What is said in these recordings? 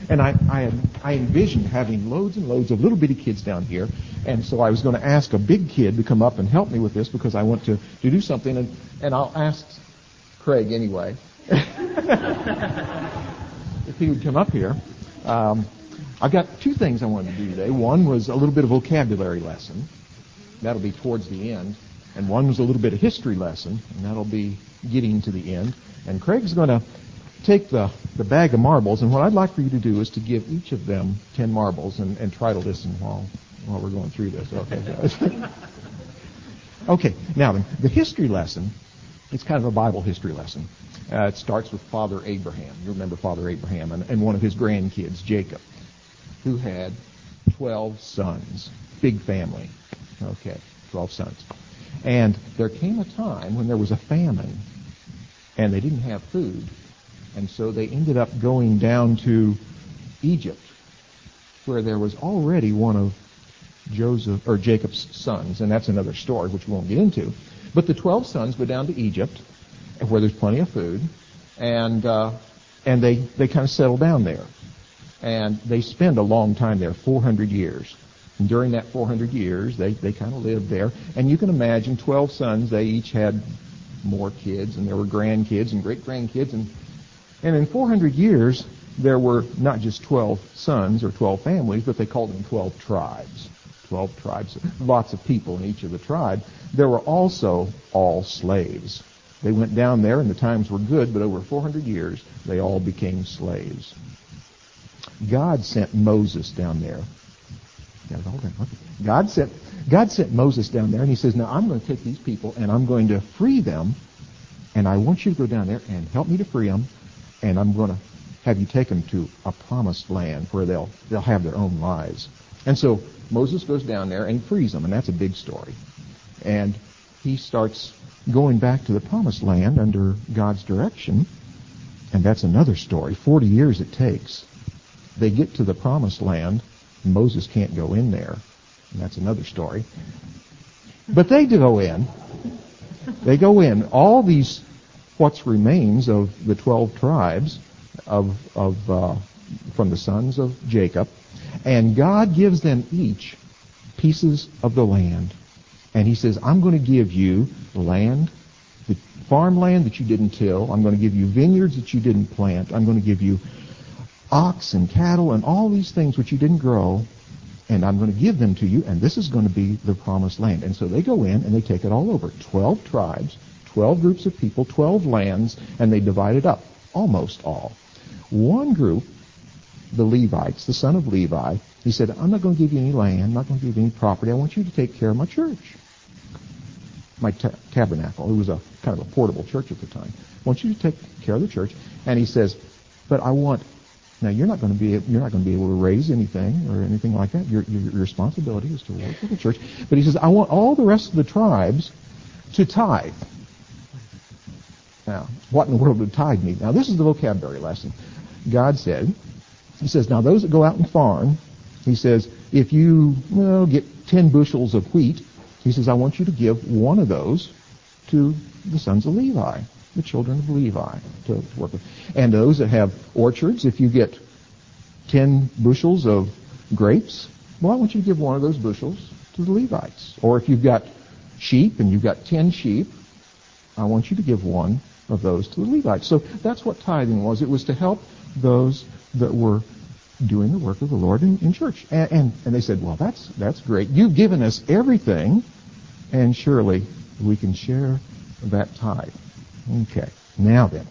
And I envisioned having loads and loads of little bitty kids down here. And so I was going to ask a big kid to come up and help me with this because I want to do something. And I'll ask Craig anyway if he would come up here. I've got two things I wanted to do today. One was a little bit of vocabulary lesson. That'll be towards the end. And one was a little bit of history lesson, and that'll be getting to the end. And Craig's going to take the bag of marbles, and what I'd like for you to do is to give each of them 10 marbles and try to listen while we're going through this. Okay, guys? Okay, now then, the history lesson, it's kind of a Bible history lesson. It starts with Father Abraham. You remember Father Abraham and one of his grandkids, Jacob, who had 12 sons. Big family. Okay, 12 sons. And there came a time when there was a famine, and they didn't have food. And so they ended up going down to Egypt, where there was already one of Jacob's sons, and that's another story which we won't get into. But the 12 sons go down to Egypt, where there's plenty of food, and they kind of settle down there. And they spend a long time there, 400 years. And during that 400 years, they kind of lived there. And you can imagine 12 sons, they each had more kids, and there were grandkids and great-grandkids. And in 400 years, there were not just 12 sons or 12 families, but they called them 12 tribes. 12 tribes, lots of people in each of the tribes. There were also all slaves. They went down there, and the times were good, but over 400 years, they all became slaves. God sent Moses down there. God sent Moses down there, and he says, now I'm going to take these people, and I'm going to free them, and I want you to go down there and help me to free them, and I'm going to have you take them to a promised land where they'll have their own lives. And so Moses goes down there and frees them, and that's a big story. And he starts going back to the promised land under God's direction, and that's another story. 40 years it takes. They get to the promised land. Moses can't go in there, and that's another story. But they go in. They go in. All these, what remains of the 12 tribes from the sons of Jacob, and God gives them each pieces of the land. And he says, I'm going to give you land, the farmland that you didn't till. I'm going to give you vineyards that you didn't plant. I'm going to give you ox and cattle and all these things which you didn't grow. And I'm going to give them to you, and this is going to be the promised land. And so they go in and they take it all over. 12 tribes, 12 groups of people, 12 lands, and they divide it up, almost all. One group, the Levites, the son of Levi, he said, I'm not going to give you any land, I'm not going to give you any property. I want you to take care of my church, my tabernacle. It was a kind of a portable church at the time. I want you to take care of the church. And he says, but I want... Now you're not going to be able to raise anything or anything like that. Your responsibility is to work for the church. But he says, I want all the rest of the tribes to tithe. Now, what in the world would tithe mean? Now this is the vocabulary lesson. God said, he says, now those that go out and farm, he says, if you get 10 bushels of wheat, he says, I want you to give one of those to the sons of Levi, the children of Levi, to work with. And those that have orchards, if you get 10 bushels of grapes, well, I want you to give one of those bushels to the Levites. Or if you've got sheep and you've got 10 sheep, I want you to give one of those to the Levites. So that's what tithing was. It was to help those that were doing the work of the Lord in church. And they said, well, that's great. You've given us everything, and surely we can share that tithe. Okay, now then.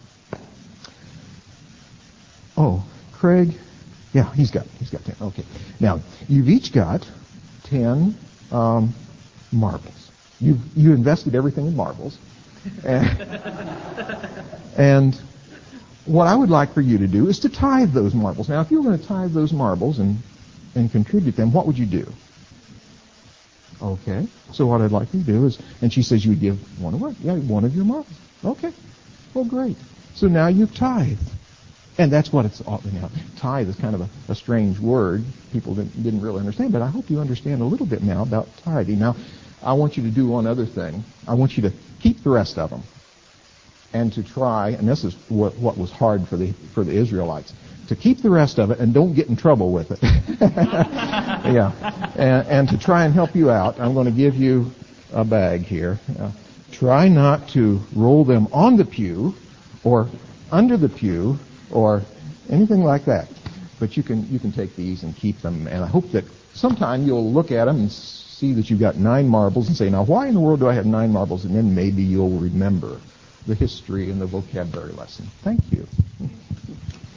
Oh, Craig, yeah, he's got 10. Okay, now you've each got 10 marbles. You invested everything in marbles, and what I would like for you to do is to tithe those marbles. Now, if you were going to tithe those marbles and contribute them, what would you do? Okay, so what I'd like you to do is, and she says you would give one away. Yeah, one of your marbles. Okay, well, great. So now you've tithed. And that's what it's all about. Tithe is kind of a strange word. People didn't really understand, but I hope you understand a little bit now about tithing. Now, I want you to do one other thing. I want you to keep the rest of them and to try, and this is what was hard for the Israelites. to keep the rest of it and don't get in trouble with it. Yeah. And to try and help you out, I'm going to give you a bag here. Try not to roll them on the pew or under the pew or anything like that. But you can take these and keep them. And I hope that sometime you'll look at them and see that you've got 9 marbles and say, now why in the world do I have 9 marbles? And then maybe you'll remember the history and the vocabulary lesson. Thank you.